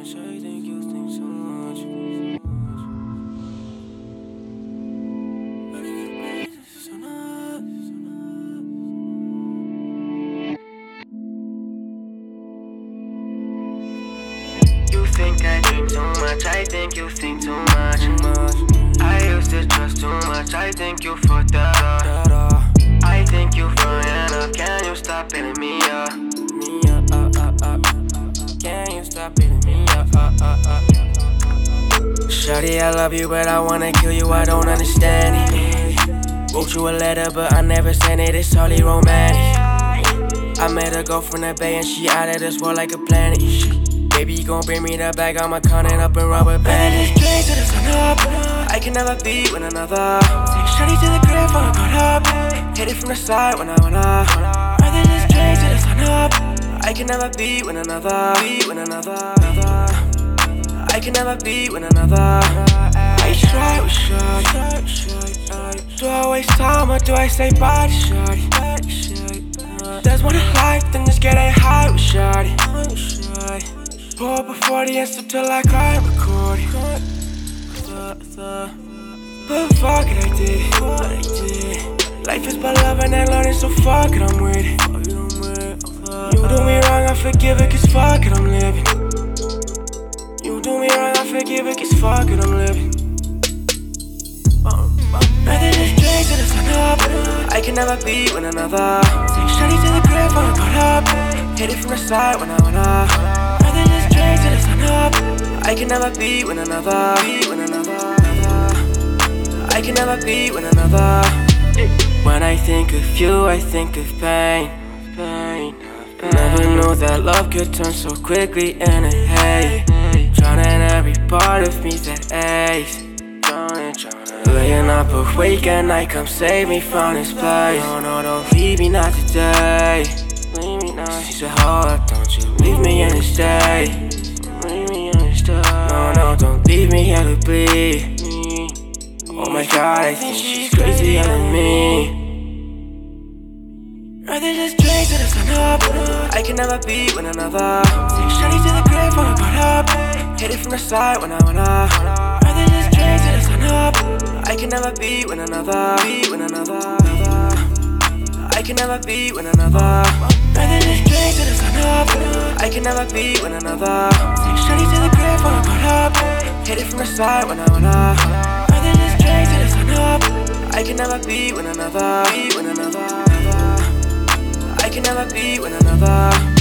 much. I think you think so much. But if it's so not. You think I drink too much. I think you think too much. I used to trust too much. I think you fucked up. I think you flying up. Can you stop beating me up? Can you stop beating me up? Shawty, I love you, but I wanna kill you. I don't understand it. Wrote you a letter, but I never sent it. It's hardly romantic. I met a girl from the Bay, and she out of this world like a planet. Baby, you gon' bring me that bag, I'ma count it up and rubber band it. Straight to the sun up, I can never be with another. Take shawty to the crib, I'm caught up. Hit it from the side when I went up. Rather just straight to the sun up, I can never be with another. I can never be with another. I try with shawty. Do I waste time or do I say bye to shawty? There's more to life than just getting high with shawty. Pour up before the answer till I cry and record it. But fuck it, I did it. Life is about loving and learning, so fuck it, I'm with it. You do me wrong, I forgive it, cause fuck it, I'm living. You do me wrong, I forgive it, cause fuck it, I'm living. Rather just drink to the sun up, I can never be with another. Take shawty to the crib, I'm caught up. Hit it from the side when I went up. Rather just drink to the sun up, I can never be with another. I can never be with another. When I think of you, I think of pain. Never knew that love could turn so quickly into hate. Drowning every part of me that aches. Laying up awake at night, come save me from this place. No, don't leave me not today. She said, hold up, don't you leave me in this state. No, don't leave me here to bleed. Oh my God, I think she's crazier than me. Rather just drink to the sun up, I can never be with another. Take shawty to the crib, I'm caught up. Hit it from the side when I went up. Rather just drink to the sun up, I can never be with another. I can never be with another. Rather just drink to the sun up, I can never be with another. Take shawty to the crib, I'm caught up. Hit it from the side when I went up. Rather just drink to the sun up, I can never be with another. I can never be with another.